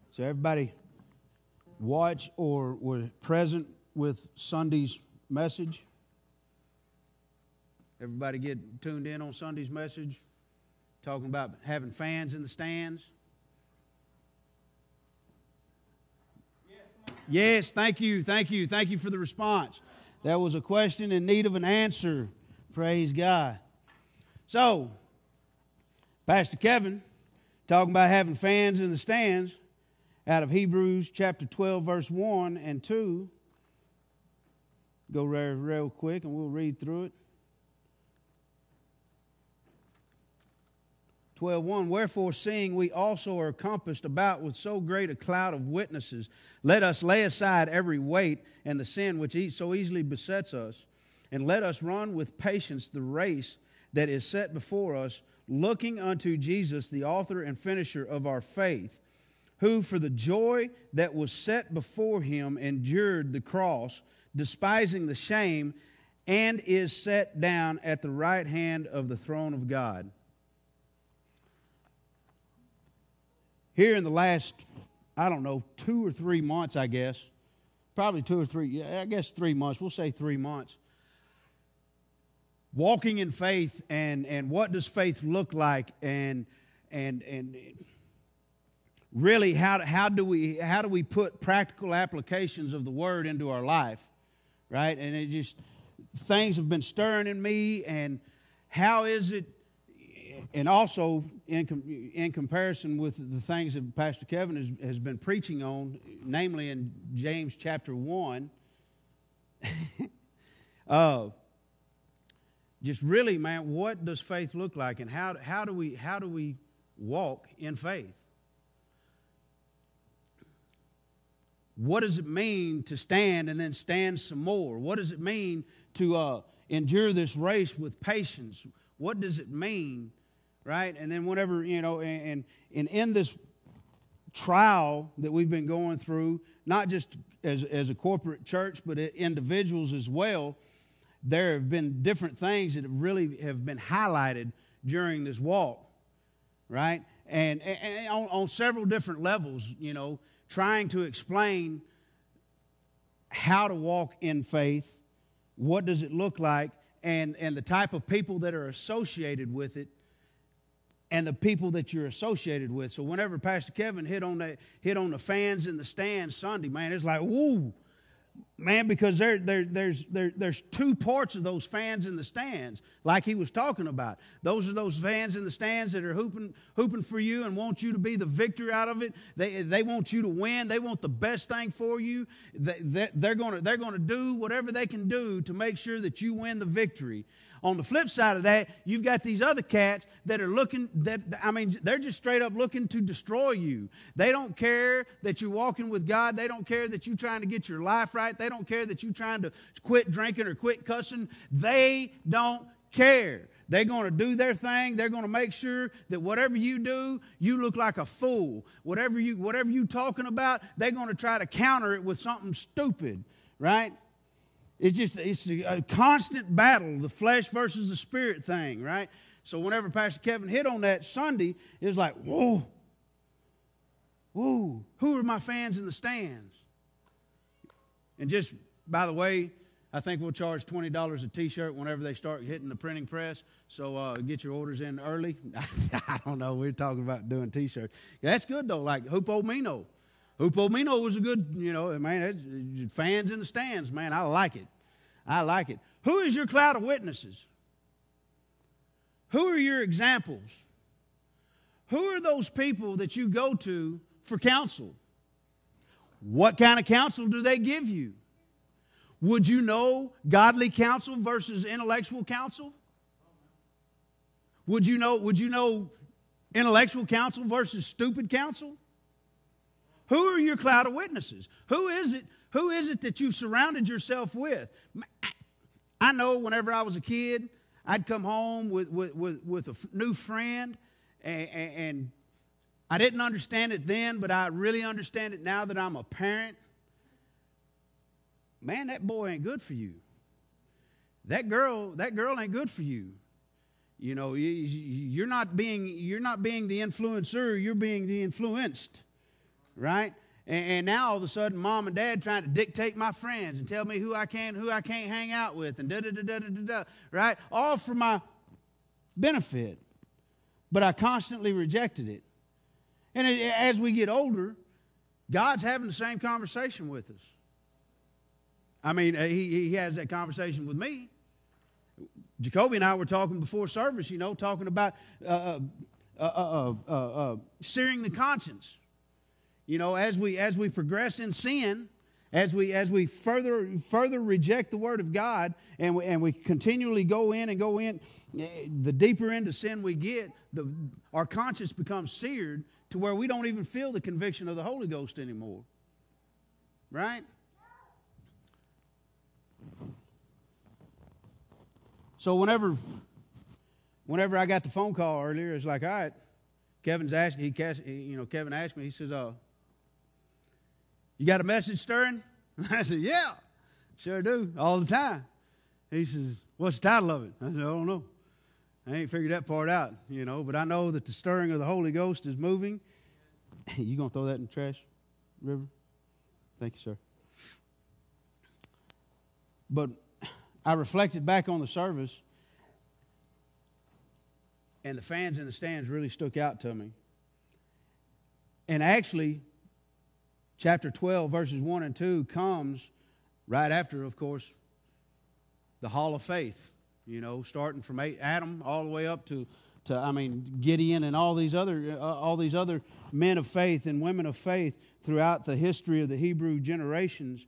So everybody watch or were present with Sunday's message? Everybody get tuned in on Sunday's message? Talking about having fans in the stands? Yes, thank you for the response. That was a question in need of an answer. Praise God. So, Pastor Kevin, talking about having fans in the stands, out of Hebrews chapter 12, verse 1 and 2. Go real quick and we'll read through it. 12:1, wherefore seeing we also are compassed about with so great a cloud of witnesses, let us lay aside every weight and the sin which so easily besets us, and let us run with patience the race that is set before us, looking unto Jesus, the author and finisher of our faith, who for the joy that was set before him endured the cross, despising the shame, and is set down at the right hand of the throne of God. Here in the last, 2 or 3 months, I guess, probably 2 or 3, I guess 3 months, we'll say 3 months, walking in faith and what does faith look like and really how do we put practical applications of the Word into our life, right? And it just, things have been stirring in me, and how is it, and also in comparison with the things that Pastor Kevin has been preaching on, namely in James chapter 1, just really, man, what does faith look like, and how do we walk in faith? What does it mean to stand and then stand some more? What does it mean to endure this race with patience? What does it mean? Right? And then whenever, and in this trial that we've been going through, not just as a corporate church, but individuals as well, there have been different things that really have been highlighted during this walk, right? And on several different levels, trying to explain how to walk in faith, what does it look like, and the type of people that are associated with it, and the people that you're associated with. So whenever Pastor Kevin hit on the fans in the stands Sunday, man, it's like, woo, man, because there's two parts of those fans in the stands, like he was talking about. Those are those fans in the stands that are hooping for you and want you to be the victor out of it. They want you to win. They want the best thing for you. They're going to do whatever they can do to make sure that you win the victory. On the flip side of that, you've got these other cats that are they're just straight up looking to destroy you. They don't care that you're walking with God. They don't care that you're trying to get your life right. They don't care that you're trying to quit drinking or quit cussing. They don't care. They're going to do their thing. They're going to make sure that whatever you do, you look like a fool. Whatever you talking about, they're going to try to counter it with something stupid, right? It's a constant battle, the flesh versus the spirit thing, right? So whenever Pastor Kevin hit on that Sunday, it was like, whoa, who are my fans in the stands? And just, by the way, I think we'll charge $20 a T-shirt whenever they start hitting the printing press. So get your orders in early. I don't know. We're talking about doing T-shirts. Yeah, that's good, though, like Hupo Mino. Hupo Mino was a good, man, fans in the stands, man. I like it. I like it. Who is your cloud of witnesses? Who are your examples? Who are those people that you go to for counsel? What kind of counsel do they give you? Would you know godly counsel versus intellectual counsel? Would you know intellectual counsel versus stupid counsel? Who are your cloud of witnesses? Who is it that you've surrounded yourself with? I know whenever I was a kid, I'd come home with a new friend, and I didn't understand it then, but I really understand it now that I'm a parent. Man, that boy ain't good for you. That girl ain't good for you. You're not being the influencer, you're being the influenced. right? And now all of a sudden, mom and dad trying to dictate my friends and tell me who I can, who I can't hang out with, and da-da-da-da-da-da, right? All for my benefit. But I constantly rejected it. And as we get older, God's having the same conversation with us. I mean, he has that conversation with me. Jacoby and I were talking before service, talking about searing the conscience. As we progress in sin, as we further reject the Word of God, and we continually go in, the deeper into sin we get, our conscience becomes seared to where we don't even feel the conviction of the Holy Ghost anymore. Right? So whenever I got the phone call earlier, it's like, all right, Kevin asked me, he says, you got a message stirring? I said, yeah, sure do, all the time. He says, what's the title of it? I said, I don't know. I ain't figured that part out, but I know that the stirring of the Holy Ghost is moving. You going to throw that in the trash, River? Thank you, sir. But I reflected back on the service, and the fans in the stands really stuck out to me. And actually, chapter 12, verses 1 and 2 comes right after, of course, the Hall of Faith. Starting from Adam all the way up to Gideon and all these other men of faith and women of faith throughout the history of the Hebrew generations.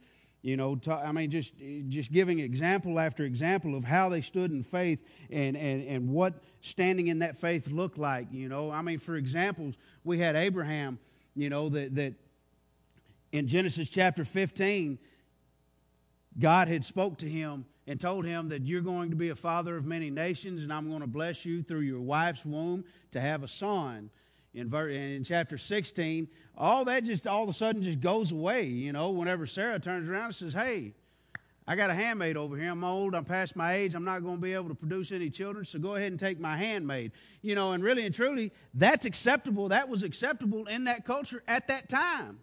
Just giving example after example of how they stood in faith and what standing in that faith looked like. For examples, we had Abraham. That in Genesis chapter 15, God had spoke to him and told him that you're going to be a father of many nations, and I'm going to bless you through your wife's womb to have a son. In chapter 16, all that just all of a sudden just goes away, whenever Sarah turns around and says, hey, I got a handmaid over here. I'm old. I'm past my age. I'm not going to be able to produce any children, so go ahead and take my handmaid. And really and truly, that's acceptable. That was acceptable in that culture at that time.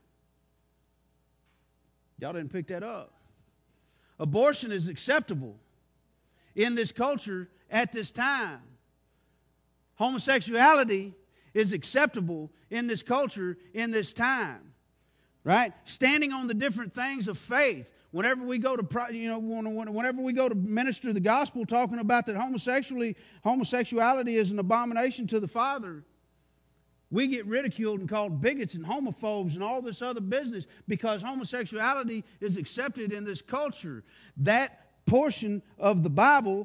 Y'all didn't pick that up. Abortion is acceptable in this culture at this time. Homosexuality is acceptable in this culture in this time. Right? Standing on the different things of faith. Whenever we go to, whenever we go to minister the gospel, talking about that homosexuality is an abomination to the Father, we get ridiculed and called bigots and homophobes and all this other business because homosexuality is accepted in this culture. That portion of the Bible,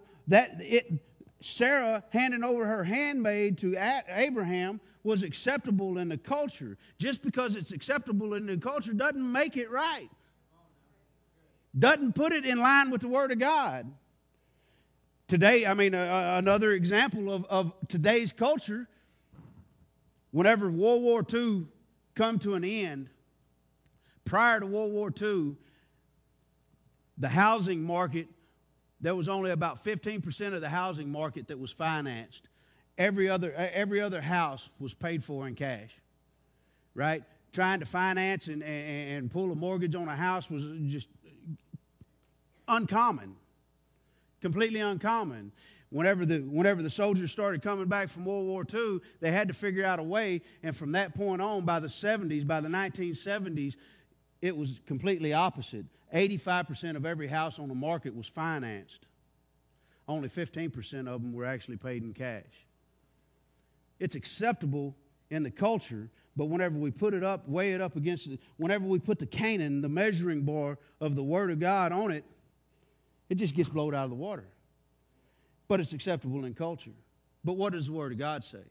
Sarah handing over her handmaid to Abraham was acceptable in the culture. Just because it's acceptable in the culture doesn't make it right. Doesn't put it in line with the Word of God. Today, another example of today's culture, whenever World War II come to an end, prior to World War II, the housing market, there was only about 15% of the housing market that was financed. Every other house was paid for in cash, right? Trying to finance and pull a mortgage on a house was just uncommon, completely uncommon. Whenever the soldiers started coming back from World War II, they had to figure out a way, and from that point on, by the 1970s, it was completely opposite. 85% of every house on the market was financed. Only 15% of them were actually paid in cash. It's acceptable in the culture, but whenever we put it up, weigh it up against it, whenever we put the Canaan, the measuring bar of the Word of God on it, it just gets blown out of the water. But it's acceptable in culture. But what does the Word of God say?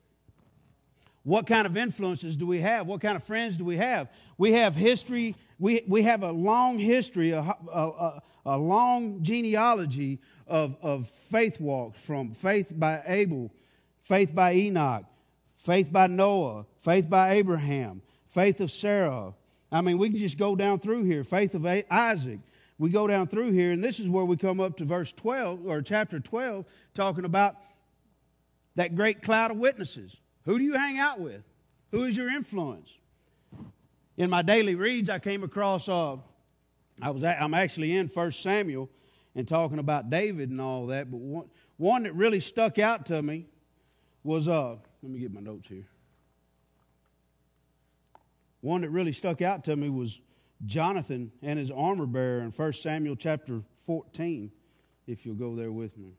What kind of influences do we have? What kind of friends do we have? We have history. We have a long history, a long genealogy of faith walks, from faith by Abel, faith by Enoch, faith by Noah, faith by Abraham, faith of Sarah. We can just go down through here. Faith of Isaac. We go down through here, and this is where we come up to verse 12, or chapter 12, talking about that great cloud of witnesses. Who do you hang out with? Who is your influence? In my daily reads, I came across, I'm actually in 1 Samuel and talking about David and all that, but one that really stuck out to me was, let me get my notes here. One that really stuck out to me was Jonathan and his armor bearer in 1 Samuel chapter 14, if you'll go there with me.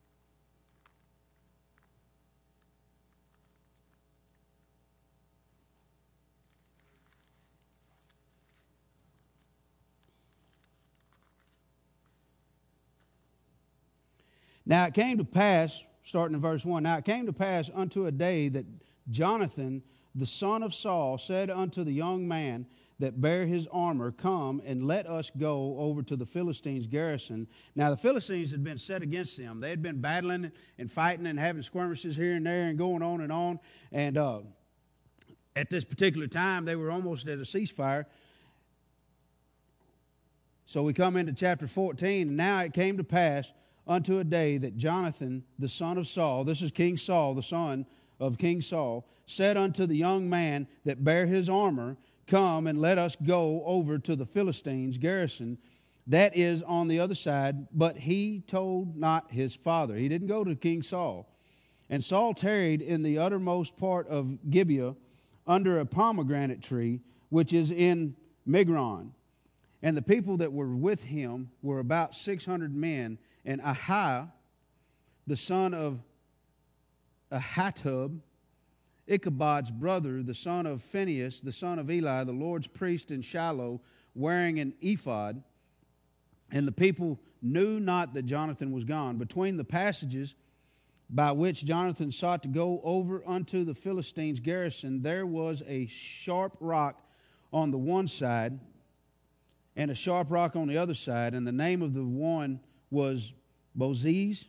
Now it came to pass, starting in verse 1, now it came to pass unto a day that Jonathan, the son of Saul, said unto the young man that bare his armor, Come and let us go over to the Philistines' garrison. Now the Philistines had been set against them. They had been battling and fighting and having skirmishes here and there and going on and on. And at this particular time, they were almost at a ceasefire. So we come into chapter 14, and now it came to pass unto a day that Jonathan, the son of Saul, this is King Saul, the son of King Saul, said unto the young man that bare his armor, Come and let us go over to the Philistines' garrison that is on the other side. But he told not his father. He didn't go to King Saul. And Saul tarried in the uttermost part of Gibeah under a pomegranate tree, which is in Migron. And the people that were with him were about 600 men. And Ahiah, the son of Ahitub, Ichabod's brother, the son of Phinehas, the son of Eli, the Lord's priest in Shiloh, wearing an ephod. And the people knew not that Jonathan was gone. Between the passages by which Jonathan sought to go over unto the Philistines' garrison, there was a sharp rock on the one side and a sharp rock on the other side. And the name of the one was Bozez,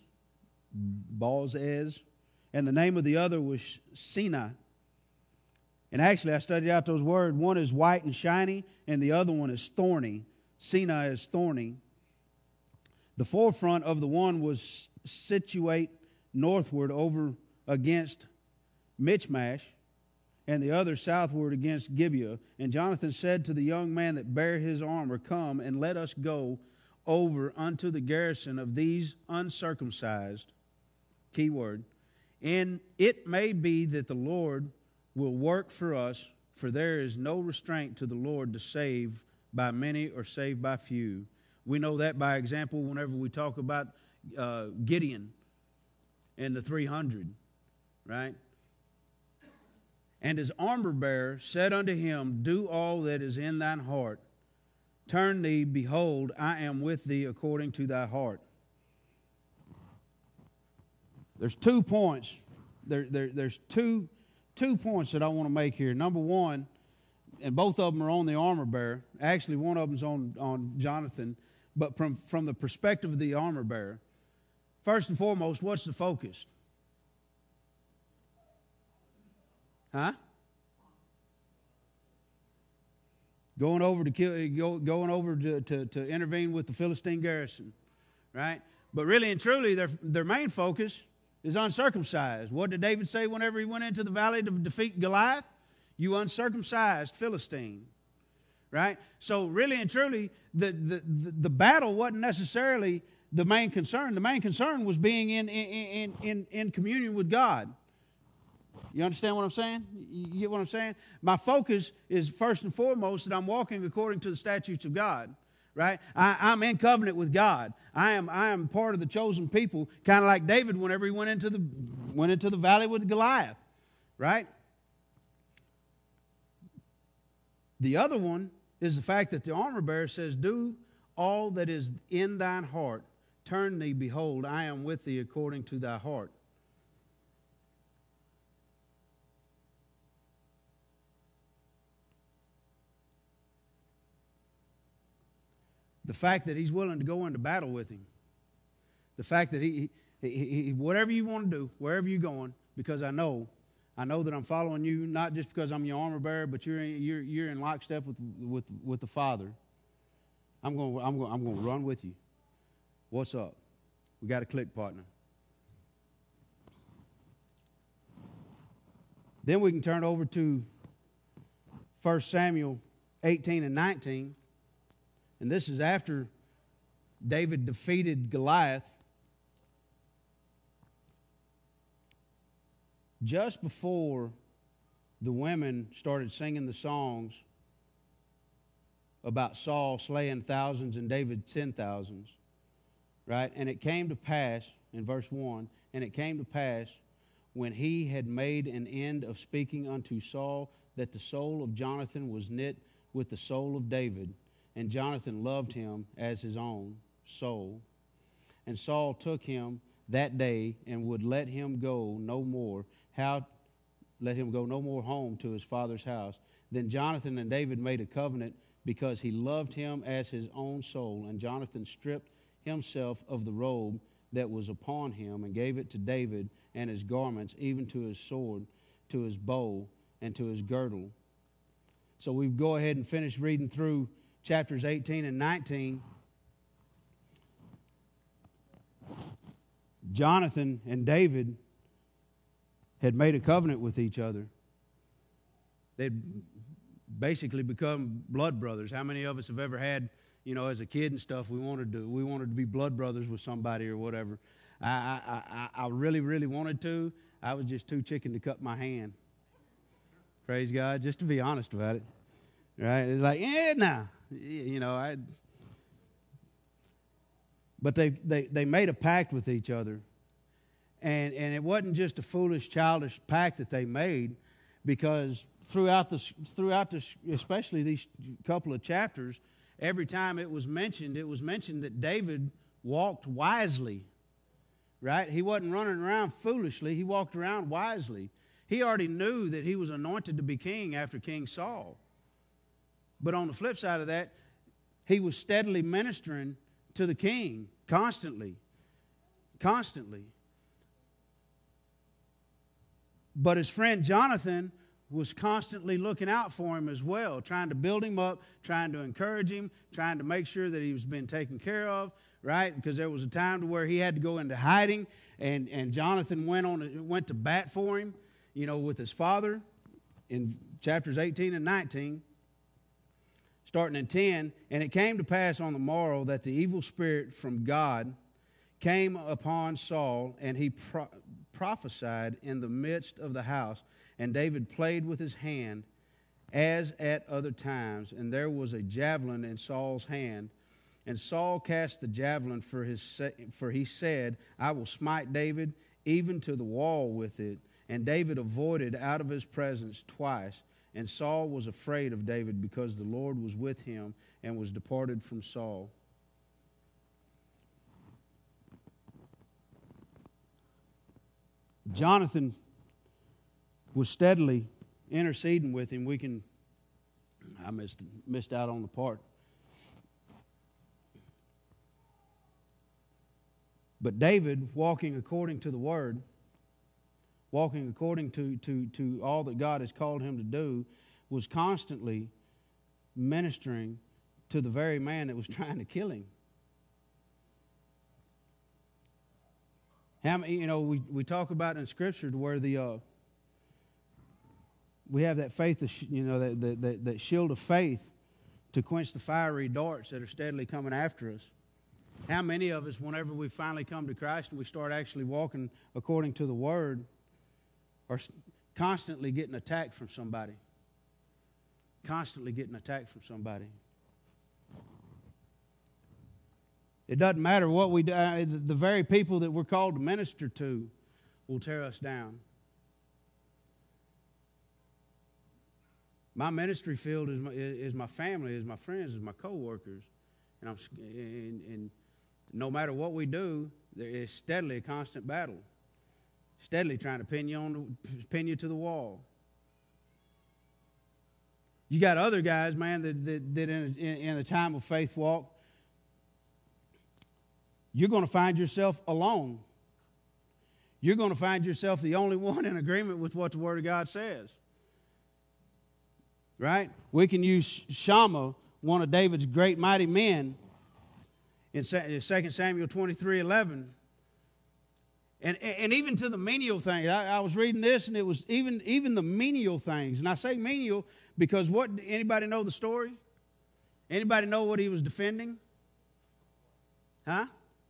and the name of the other was Sinai. And actually, I studied out those words. One is white and shiny, and the other one is thorny. Sinai is thorny. The forefront of the one was situate northward over against Michmash, and the other southward against Gibeah. And Jonathan said to the young man that bare his armor, Come and let us go over unto the garrison of these uncircumcised, key word, and it may be that the Lord will work for us, for there is no restraint to the Lord to save by many or save by few. We know that by example whenever we talk about Gideon and the 300, right? And his armor bearer said unto him, Do all that is in thine heart. Turn thee, behold, I am with thee according to thy heart. There's 2 points. There's two points that I want to make here. Number one, and both of them are on the armor bearer. Actually, one of them's on Jonathan, but from the perspective of the armor bearer. First and foremost, what's the focus? Huh? Going over to intervene with the Philistine garrison, right? But really and truly, their main focus is uncircumcised. What did David say whenever he went into the valley to defeat Goliath? You uncircumcised Philistine, right? So really and truly, the battle wasn't necessarily the main concern. The main concern was being in communion with God. You understand what I'm saying? You get what I'm saying? My focus is first and foremost that I'm walking according to the statutes of God, right? I'm in covenant with God. I am part of the chosen people, kind of like David whenever he went into the valley with Goliath, right? The other one is the fact that the armor bearer says, Do all that is in thine heart. Turn thee, behold, I am with thee according to thy heart. The fact that he's willing to go into battle with him. The fact that he whatever you want to do, wherever you're going, because I know that I'm following you, not just because I'm your armor bearer, but you're in lockstep with the Father. I'm going to run with you. What's up? We got a click, partner. Then we can turn over to 1 Samuel 18 and 19, and this is after David defeated Goliath. Just before the women started singing the songs about Saul slaying thousands and David 10,000s, right? And it came to pass, in verse 1, and it came to pass when he had made an end of speaking unto Saul that the soul of Jonathan was knit with the soul of David, and Jonathan loved him as his own soul. And Saul took him that day and would let him go no more. Let him go no more home to his father's house. Then Jonathan and David made a covenant because he loved him as his own soul. And Jonathan stripped himself of the robe that was upon him and gave it to David and his garments, even to his sword, to his bow, and to his girdle. So we go ahead and finish reading through chapters 18 and 19. Jonathan and David had made a covenant with each other. They'd basically become blood brothers. How many of us have ever had, as a kid and stuff, we wanted to be blood brothers with somebody or whatever. I really, really wanted to. I was just too chicken to cut my hand. Praise God, just to be honest about it. Right? It's like, But they made a pact with each other. And it wasn't just a foolish, childish pact that they made, because throughout this, especially these couple of chapters, every time it was mentioned that David walked wisely, right? He wasn't running around foolishly. He walked around wisely. He already knew that he was anointed to be king after King Saul. But on the flip side of that, he was steadily ministering to the king constantly. But his friend Jonathan was constantly looking out for him as well, trying to build him up, trying to encourage him, trying to make sure that he was being taken care of, right? Because there was a time to where he had to go into hiding, and Jonathan went to bat for him, with his father in chapters 18 and 19, starting in 10. And it came to pass on the morrow that the evil spirit from God came upon Saul, and he prophesied in the midst of the house. And David played with his hand as at other times, and there was a javelin in Saul's hand. And Saul cast the javelin, for he said, I will smite David even to the wall with it. And David avoided out of his presence twice. And Saul was afraid of David, because the Lord was with him and was departed from Saul. Jonathan was steadily interceding with him. I missed out on the part. But David, walking according to the word, walking according to all that God has called him to do, was constantly ministering to the very man that was trying to kill him. How many, we talk about in Scripture to where we have that faith, that shield of faith to quench the fiery darts that are steadily coming after us. How many of us, whenever we finally come to Christ and we start actually walking according to the Word, are constantly getting attacked from somebody? Constantly getting attacked from somebody. It doesn't matter what we do. The very people that we're called to minister to will tear us down. My ministry field is my family, is my friends, is my co-workers. And no matter what we do, there is steadily a constant battle. Steadily trying to pin you to the wall. You got other guys, man, that in a time of faith walk, you're going to find yourself alone. You're going to find yourself the only one in agreement with what the Word of God says. Right? We can use Shammah, one of David's great mighty men, in 2 Samuel 23:11. And even to the menial things. I was reading this, and it was even the menial things. And I say menial because anybody know the story? Anybody know what he was defending? Huh?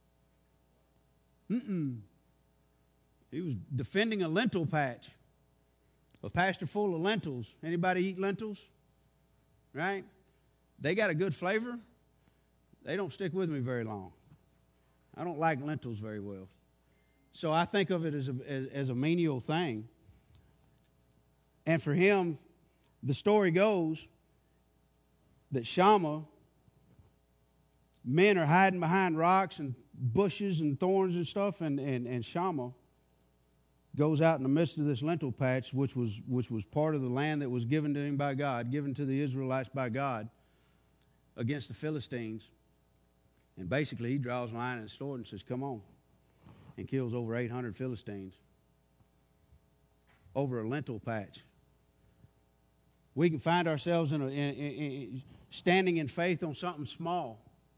He was defending a lentil patch. A pasture full of lentils. Anybody eat lentils? Right? They got a good flavor. They don't stick with me very long. I don't like lentils very well. So I think of it as a menial thing. And for him, the story goes that Shammah, men are hiding behind rocks and bushes and thorns and stuff, and Shammah goes out in the midst of this lentil patch, which was part of the land that was given to him by God, given to the Israelites by God, against the Philistines. And basically he draws a line in the sword and says, come on, and kills over 800 Philistines over a lentil patch. We can find ourselves standing in faith on something small.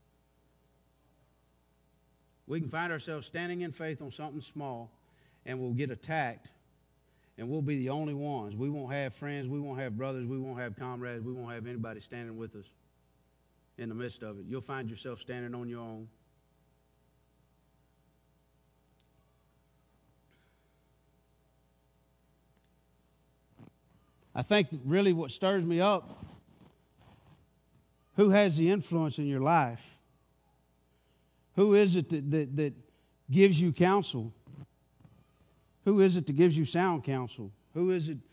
We can find ourselves standing in faith on something small, and we'll get attacked, and we'll be the only ones. We won't have friends. We won't have brothers. We won't have comrades. We won't have anybody standing with us in the midst of it. You'll find yourself standing on your own. I think that really what stirs me up, who has the influence in your life? Who is it that gives you counsel? Who is it that gives you sound counsel? Who is it?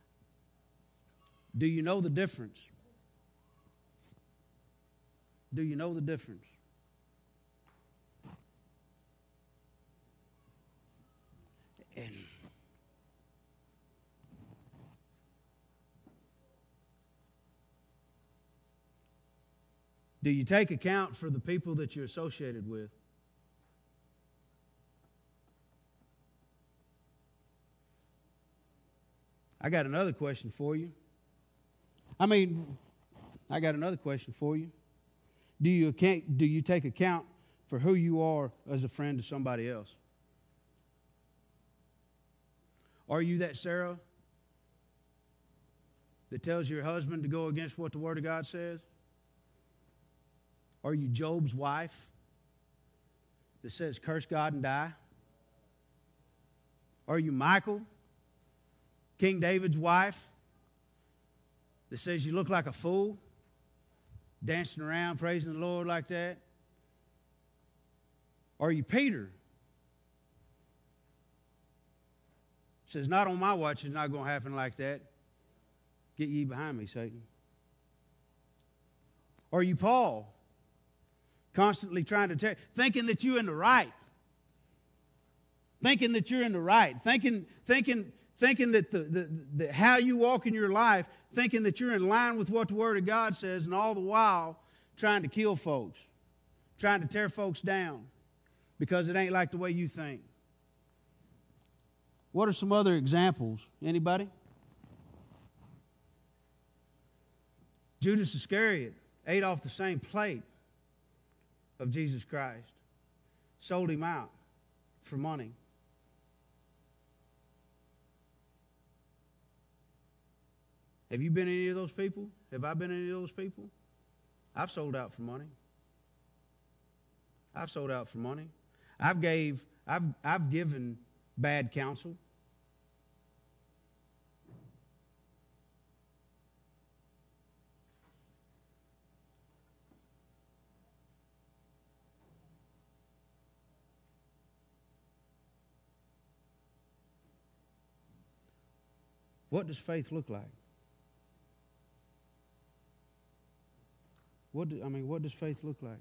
Do you know the difference? Do you know the difference? And do you take account for the people that you're associated with? I got another question for you. I got another question for you. Do you take account for who you are as a friend to somebody else? Are you that Sarah that tells your husband to go against what the Word of God says? Are you Job's wife that says, curse God and die? Are you Michal, King David's wife, that says you look like a fool, dancing around praising the Lord like that? Are you Peter? Says, not on my watch, it's not going to happen like that. Get ye behind me, Satan. Are you Paul? Constantly trying to thinking that you're in the right. Thinking that you're in the right. Thinking that the how you walk in your life, thinking that you're in line with what the Word of God says, and all the while trying to kill folks, trying to tear folks down because it ain't like the way you think. What are some other examples? Anybody? Judas Iscariot ate off the same plate of Jesus Christ, sold him out for money. Have you been any of those people? Have I been any of those people? I've sold out for money. I've sold out for money. I've given bad counsel. What does faith look like? What does faith look like?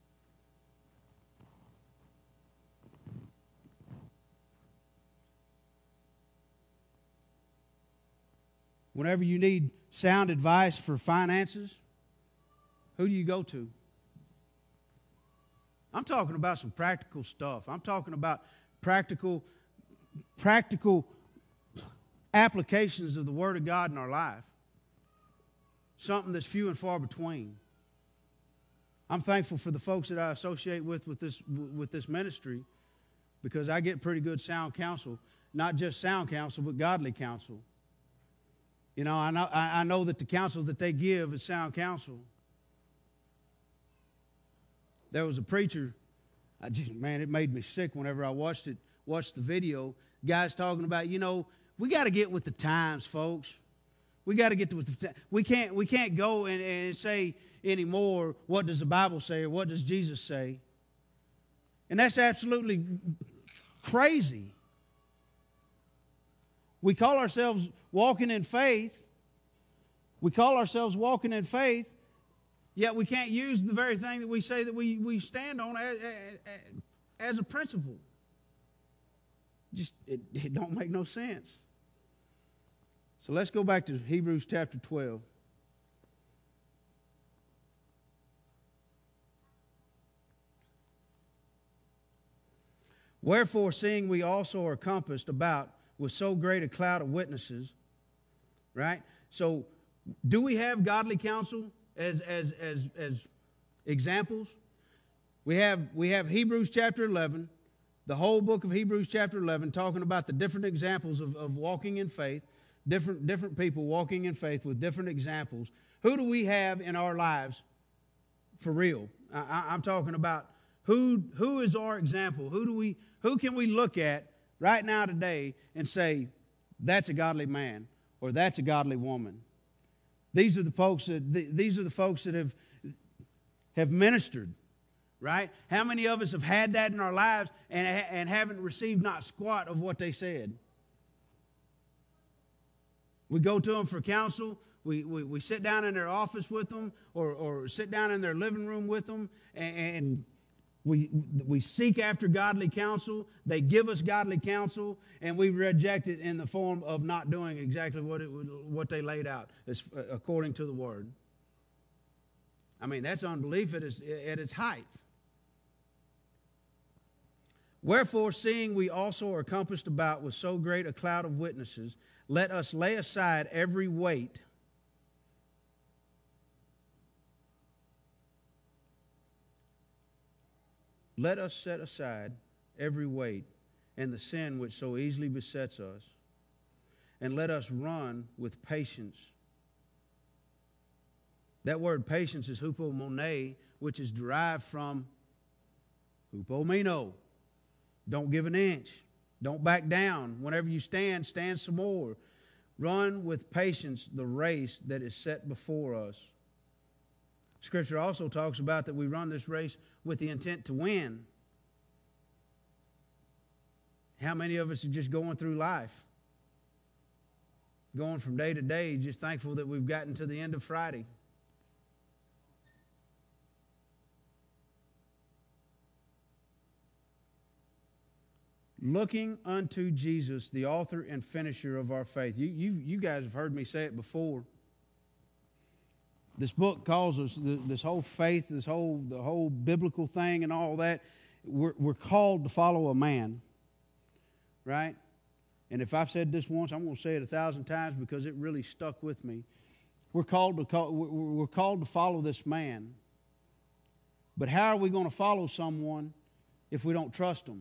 Whenever you need sound advice for finances, who do you go to? I'm talking about some practical stuff. I'm talking about practical applications of the Word of God in our life. Something that's few and far between. I'm thankful for the folks that I associate with this ministry because I get pretty good sound counsel, not just sound counsel, but godly counsel. You know, I know that the counsel that they give is sound counsel. There was a preacher, man, it made me sick whenever I watched the video. Guys talking about, you know, we got to get with the times, folks. We got to get with the times. We can't go and say anymore, what does the Bible say or what does Jesus say? And that's absolutely crazy. We call ourselves walking in faith. We call ourselves walking in faith, yet we can't use the very thing that we say that we stand on as a principle. Just it don't make no sense. So let's go back to Hebrews chapter 12. Wherefore, seeing we also are compassed about with so great a cloud of witnesses, right? So, do we have godly counsel as examples? We have Hebrews chapter 11, the whole book of Hebrews chapter 11, talking about the different examples of walking in faith, different people walking in faith with different examples. Who do we have in our lives for real? I'm talking about who is our example? Who can we look at right now today and say, that's a godly man or that's a godly woman? These are the folks that have ministered, right? How many of us have had that in our lives and haven't received not squat of what they said? We go to them for counsel. We sit down in their office with them or sit down in their living room with them and we seek after godly counsel. They give us godly counsel, and we reject it in the form of not doing exactly what they laid out according to the Word. I mean, that's unbelief at its height. Wherefore, seeing we also are compassed about with so great a cloud of witnesses, let us lay aside every weight Let us set aside every weight and the sin which so easily besets us, and let us run with patience. That word patience is hupomone, which is derived from hupomeno. Don't give an inch. Don't back down. Whenever you stand some more. Run with patience the race that is set before us. Scripture also talks about that we run this race with the intent to win. How many of us are just going through life? Going from day to day, just thankful that we've gotten to the end of Friday. Looking unto Jesus, the author and finisher of our faith. You guys have heard me say it before. This book calls us, this whole faith, the whole biblical thing and all that, we're called to follow a man, right? And if I've said this once, I'm going to say it 1,000 times because it really stuck with me. We're called to follow this man. But how are we going to follow someone if we don't trust them?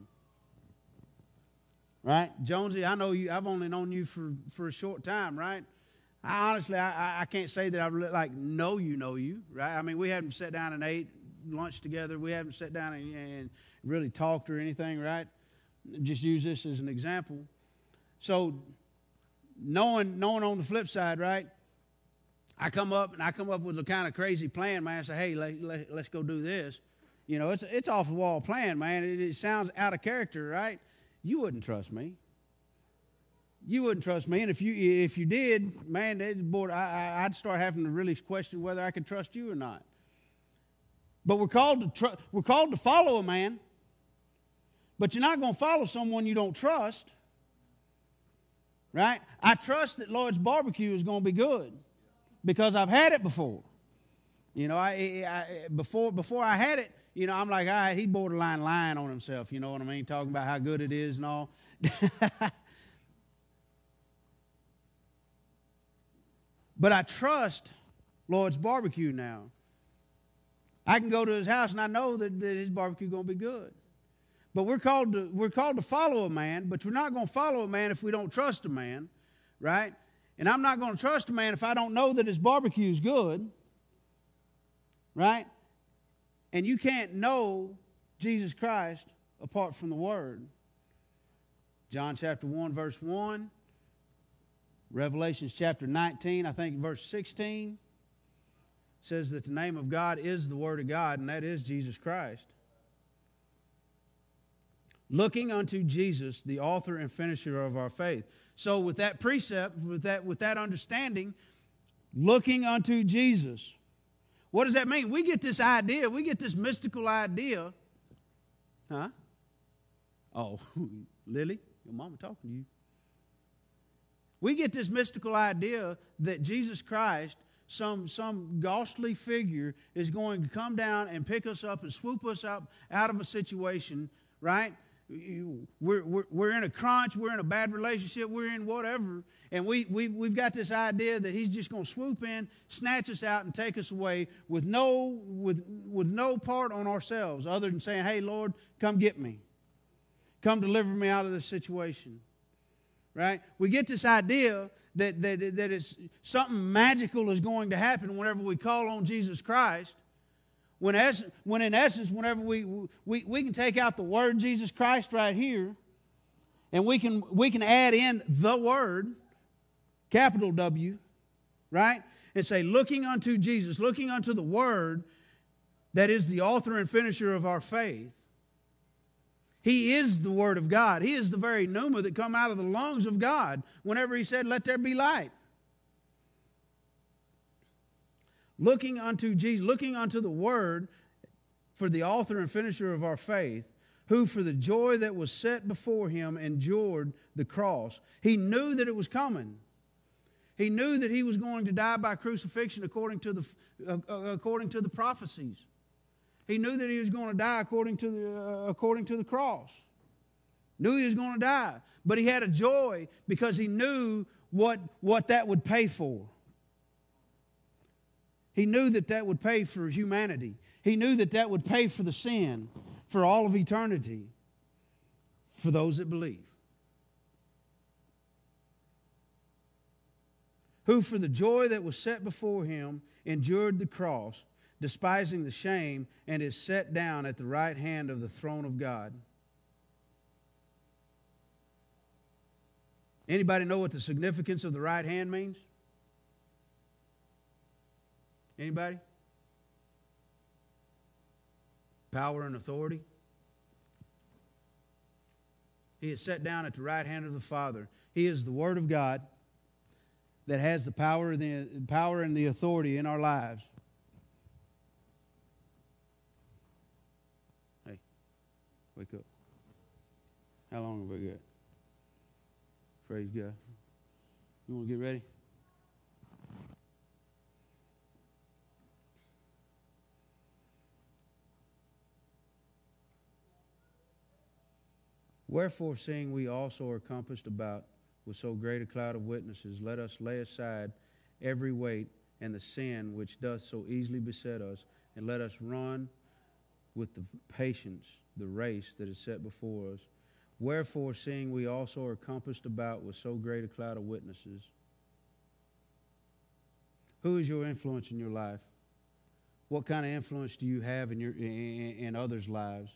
Right? Jonesy, I know you. I've only known you for a short time, right? I can't say that I really know you, right? I mean, we haven't sat down and ate lunch together. We haven't sat down and really talked or anything, right? Just use this as an example. So, knowing on the flip side, right? I come up with a kind of crazy plan, man. I say, hey, let's go do this. You know, it's off the wall plan, man. It sounds out of character, right? You wouldn't trust me. You wouldn't trust me, and if you did, man, I'd start having to really question whether I could trust you or not. But we're called to follow a man, but you're not going to follow someone you don't trust, right? I trust that Lloyd's Barbecue is going to be good because I've had it before. You know, before I had it, you know, I'm like, all right, he's borderline lying on himself. You know what I mean? Talking about how good it is and all. But I trust Lloyd's Barbecue now. I can go to his house and I know that his barbecue is going to be good. But we're called to follow a man, but we're not going to follow a man if we don't trust a man, right? And I'm not going to trust a man if I don't know that his barbecue is good, right? And you can't know Jesus Christ apart from the Word. John chapter 1, verse 1. Revelations chapter 19, I think verse 16, says that the name of God is the Word of God, and that is Jesus Christ. Looking unto Jesus, the author and finisher of our faith. So with that precept, with that understanding, looking unto Jesus. What does that mean? We get this idea, we get this mystical idea. Huh? Oh, Lily, your mama talking to you. We get this mystical idea that Jesus Christ, some ghastly figure, is going to come down and pick us up and swoop us up out of a situation, right? We're in a crunch, we're in a bad relationship, we're in whatever, and we've got this idea that he's just going to swoop in, snatch us out, and take us away with no part on ourselves other than saying, hey, Lord, come get me. Come deliver me out of this situation. Right? We get this idea that it's something magical is going to happen whenever we call on Jesus Christ. When in essence, whenever we can take out the word Jesus Christ right here, and we can add in the word, capital W, right? And say, looking unto Jesus, looking unto the Word that is the author and finisher of our faith. He is the Word of God. He is the very pneuma that come out of the lungs of God whenever He said, let there be light. Looking unto Jesus, looking unto the Word for the author and finisher of our faith, who for the joy that was set before Him endured the cross. He knew that it was coming. He knew that He was going to die by crucifixion according to the prophecies. He knew that He was going to die according to the cross. Knew He was going to die. But He had a joy because He knew what that would pay for. He knew that would pay for humanity. He knew that would pay for the sin for all of eternity for those that believe. Who for the joy that was set before Him endured the cross, despising the shame, and is set down at the right hand of the throne of God. Anybody know what the significance of the right hand means? Anybody? Power and authority. He is set down at the right hand of the Father. He is the Word of God that has the power and the authority in our lives. Hey, wake up. How long have we got? Praise God. You want to get ready? Wherefore, seeing we also are compassed about with so great a cloud of witnesses, let us lay aside every weight and the sin which doth so easily beset us, and let us run with the patience the race that is set before us. Wherefore, seeing we also are compassed about with so great a cloud of witnesses. Who is your influence in your life? What kind of influence do you have in others' lives?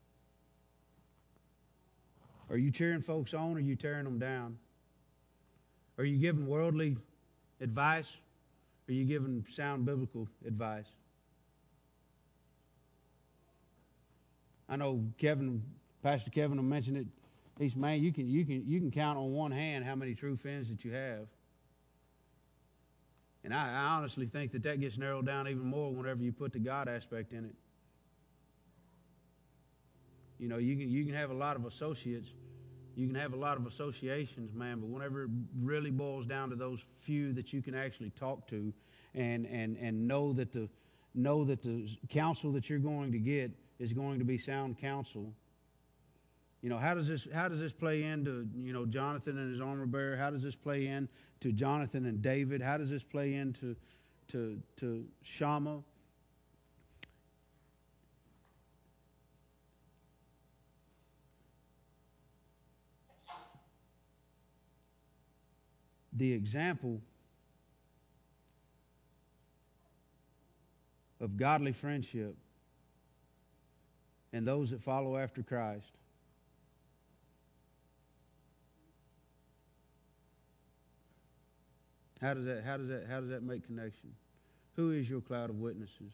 Are you cheering folks on, or are you tearing them down? Are you giving worldly advice, or are you giving sound biblical advice? I know Pastor Kevin will mention it. He said, man, you can count on one hand how many true friends that you have. And I honestly think that gets narrowed down even more whenever you put the God aspect in it. You know, you can have a lot of associates, you can have a lot of associations, man, but whenever it really boils down to those few that you can actually talk to and know that the counsel that you're going to get is going to be sound counsel. You know, how does this play into, Jonathan and his armor bearer? How does this play into Jonathan and David? How does this play into Shammah? the example of godly friendship and those that follow after Christ. How does that make connection? Who is your cloud of witnesses?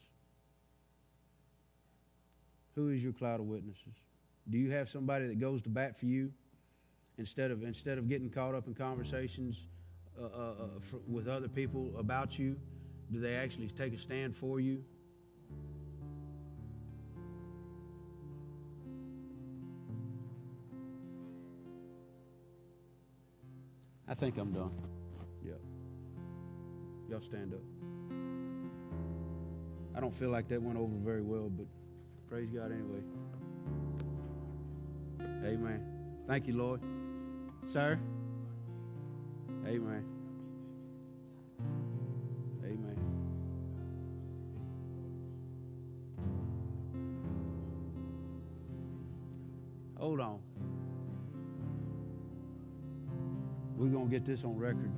Who is your cloud of witnesses? Do you have somebody that goes to bat for you instead of getting caught up in conversations with other people about you? Do they actually take a stand for you? I think I'm done. Yeah. Y'all stand up. I don't feel like that went over very well, but praise God anyway. Amen. Thank you, Lord. Sir? Amen. Amen. Hold on. We're going to get this on record.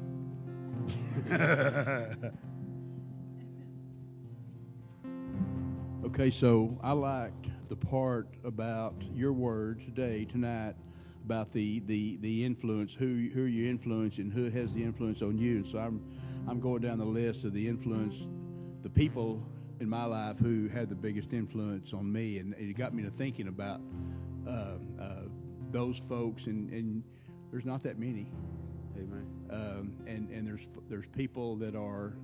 Okay, so I liked the part about your word tonight, about the influence, who you influence and who has the influence on you. And so I'm going down the list of the influence, the people in my life who had the biggest influence on me, and it got me to thinking about those folks, and there's not that many. Amen. And there's people that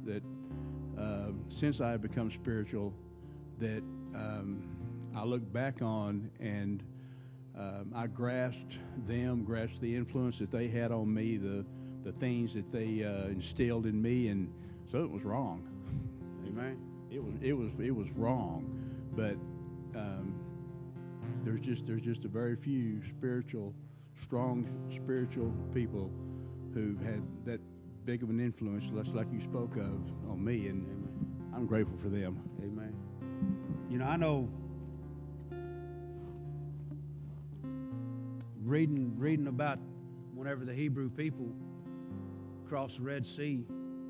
since I have become spiritual, that I look back on, and I grasped the influence that they had on me, the things that they instilled in me, and so it was wrong. Amen. It was wrong, but there's just a very few strong spiritual people who had that big of an influence, just like you spoke of, on me, and amen. I'm grateful for them. Amen. You know, I know reading about whenever the Hebrew people crossed the Red Sea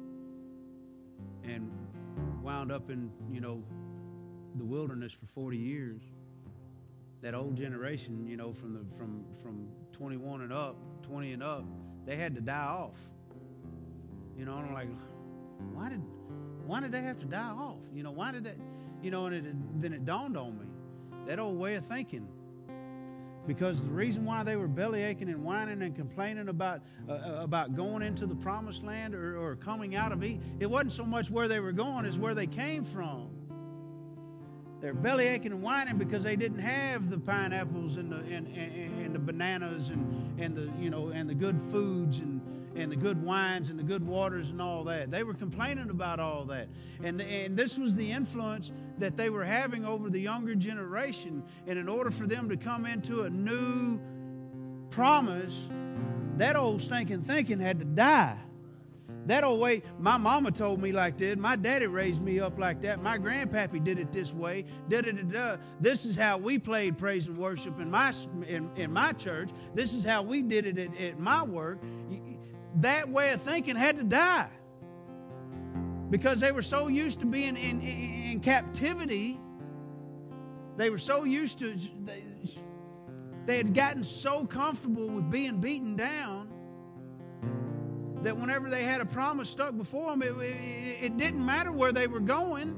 and wound up in, the wilderness for 40 years. That old generation, from 21 and up, 20 and up, they had to die off. And I'm like, why did they have to die off? Why did that? Then it dawned on me, that old way of thinking. Because the reason why they were belly aching and whining and complaining about going into the promised land or coming out of it wasn't so much where they were going as where they came from. They're belly aching and whining because they didn't have the pineapples and the bananas and the good foods and the good wines and the good waters and all that. They were complaining about all that. And this was the influence that they were having over the younger generation. And in order for them to come into a new promise, that old stinking thinking had to die. That old way, my mama told me like that. My daddy raised me up like that. My grandpappy did it this way. This is how we played praise and worship in my church. This is how we did it at my work. That way of thinking had to die because they were so used to being in captivity. They were so used to, they had gotten so comfortable with being beaten down that whenever they had a promise stuck before them, it didn't matter where they were going.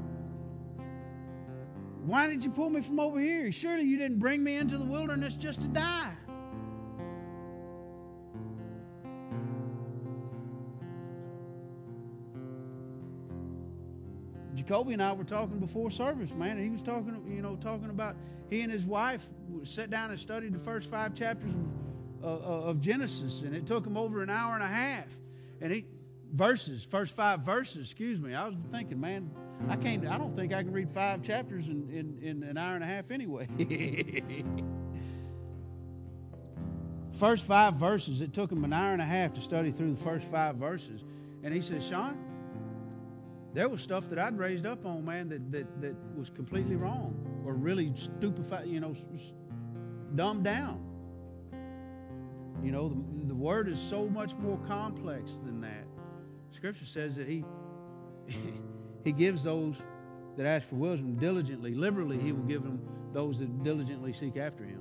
Why did you pull me from over here? Surely you didn't bring me into the wilderness just to die. Jacoby and I were talking before service, man, and he was talking about he and his wife sat down and studied the first 5 chapters of Genesis, and it took him over an hour and a half. And first 5 verses, excuse me. I was thinking, man, I don't think I can read 5 chapters in an hour and a half anyway. First 5 verses, it took him an hour and a half to study through the first 5 verses. And he says, Sean, there was stuff that I'd raised up on, man, that was completely wrong or really stupefied, dumbed down. You know, the Word is so much more complex than that. Scripture says that He gives those that ask for wisdom diligently, liberally. He will give them those that diligently seek after Him.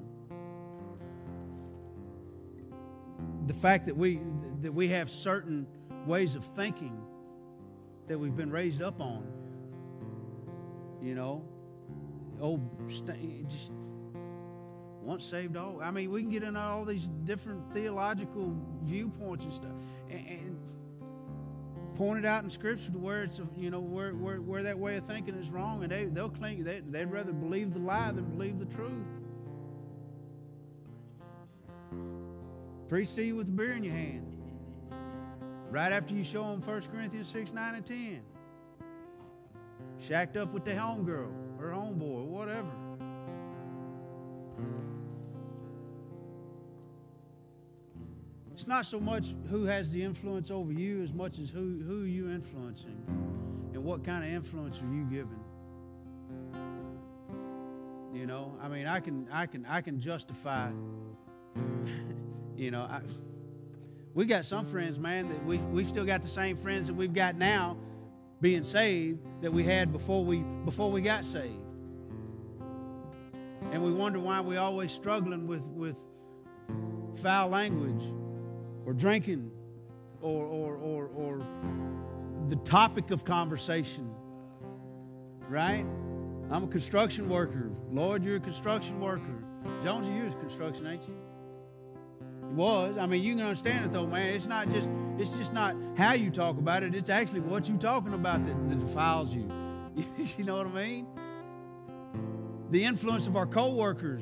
The fact that we have certain ways of thinking that we've been raised up on, you know, just once saved, all. I mean, we can get into all these different theological viewpoints and stuff, and point it out in Scripture to where it's, you know, where that way of thinking is wrong, and they'll cling. They'd rather believe the lie than believe the truth. Preach to you with a beer in your hand. Right after you show them 1 Corinthians 6, 9, and 10. Shacked up with their homegirl or homeboy or whatever. It's not so much who has the influence over you as much as who are you influencing and what kind of influence are you giving. You know, I mean, I can justify. You know, we got some friends, man, that we've still got the same friends that we've got now, being saved, that we had before we got saved, and we wonder why we always struggling with foul language, or drinking, or the topic of conversation. Right? I'm a construction worker. Lord, you're a construction worker. Jonesy, you're a construction, ain't you? It was. I mean, you can understand it though, man. It's just not how you talk about it. It's actually what you're talking about that defiles you. You know what I mean? The influence of our co-workers.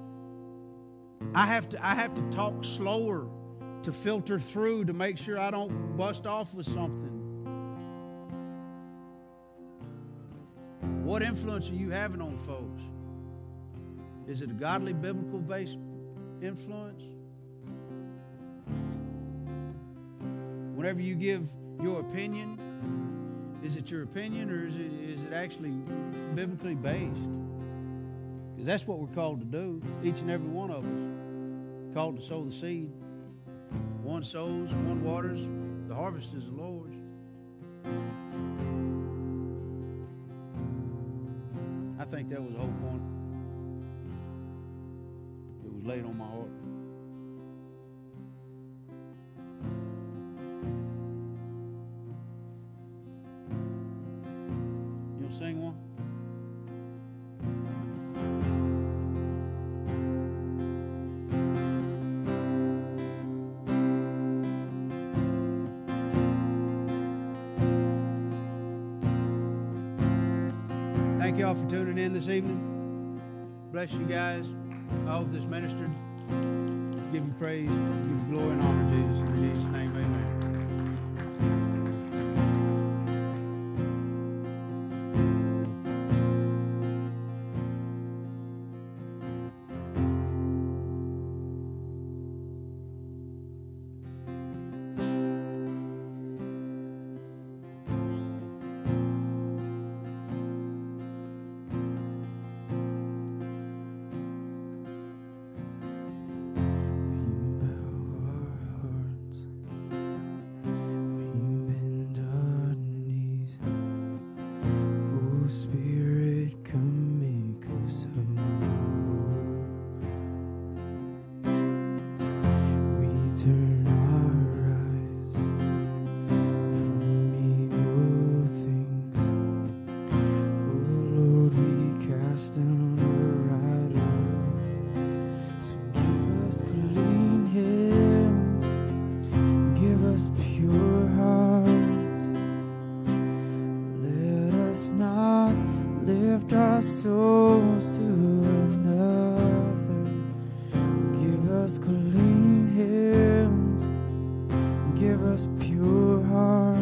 I have to talk slower to filter through to make sure I don't bust off with something. What influence are you having on folks? Is it a godly, biblical-based influence? Whenever you give your opinion, is it your opinion or is it actually biblically based? Because that's what we're called to do, each and every one of us. Called to sow the seed. One sows, one waters. The harvest is the Lord's. I think that was the whole point that was laid on my heart. Sing one. Thank y'all for tuning in this evening. Bless you guys. I hope this ministered. Give you praise, give you glory and honor, Jesus. In Jesus' name, amen. lift our souls to another. Give us clean hands, give us pure hearts.